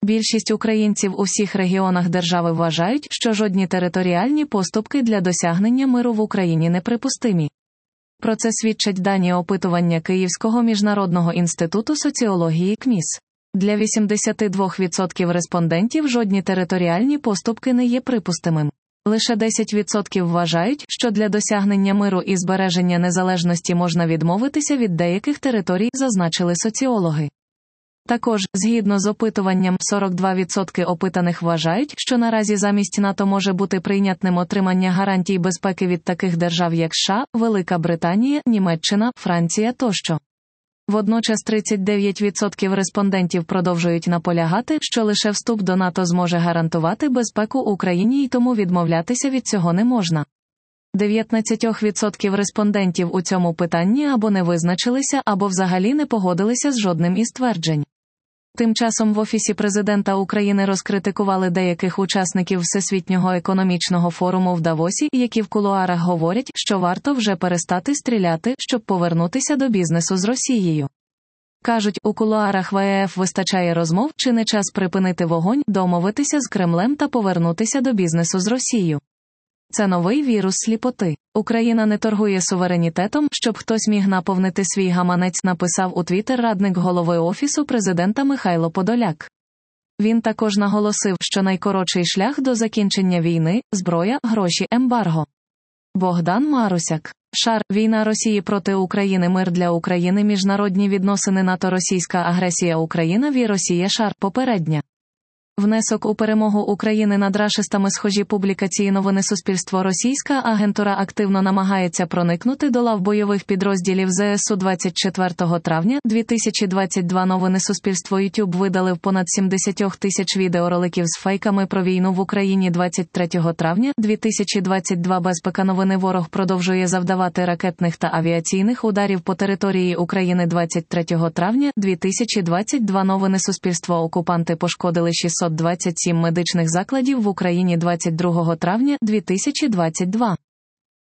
Більшість українців у всіх регіонах держави вважають, що жодні територіальні поступки для досягнення миру в Україні неприпустимі. Про це свідчать дані опитування Київського міжнародного інституту соціології КМІС. Для 82% респондентів жодні територіальні поступки не є припустимим. Лише 10% вважають, що для досягнення миру і збереження незалежності можна відмовитися від деяких територій, зазначили соціологи. Також, згідно з опитуванням, 42% опитаних вважають, що наразі замість НАТО може бути прийнятним отримання гарантій безпеки від таких держав, як США, Велика Британія, Німеччина, Франція тощо. Водночас 39% респондентів продовжують наполягати, що лише вступ до НАТО зможе гарантувати безпеку Україні і тому відмовлятися від цього не можна. 19% респондентів у цьому питанні або не визначилися, або взагалі не погодилися з жодним із тверджень. Тим часом в Офісі Президента України розкритикували деяких учасників Всесвітнього економічного форуму в Давосі, які в кулуарах говорять, що варто вже перестати стріляти, щоб повернутися до бізнесу з Росією. Кажуть, у кулуарах ВЕФ вистачає розмов, чи не час припинити вогонь, домовитися з Кремлем та повернутися до бізнесу з Росією. Це новий вірус сліпоти. Україна не торгує суверенітетом, щоб хтось міг наповнити свій гаманець, написав у Твіттер радник голови Офісу Президента Михайло Подоляк. Він також наголосив, що найкоротший шлях до закінчення війни – зброя, гроші, ембарго. Богдан Марусяк. Шар. Війна Росії проти України. Мир для України. Міжнародні відносини НАТО. Російська агресія. Україна. Росія. Шар. Попередня. Внесок у перемогу України над рашистами. Схожі публікації. Новини. Суспільство. Російська агентура активно намагається проникнути до лав бойових підрозділів ЗСУ. 24 травня 2022 новини. Суспільство. YouTube видалив понад 70 тисяч відеороликів з фейками про війну в Україні. 23 травня 2022 безпека. Новини. Ворог продовжує завдавати ракетних та авіаційних ударів по території України. 23 травня 2022 новини. Суспільство. Окупанти пошкодили 627 медичних закладів в Україні. 22 травня 2022.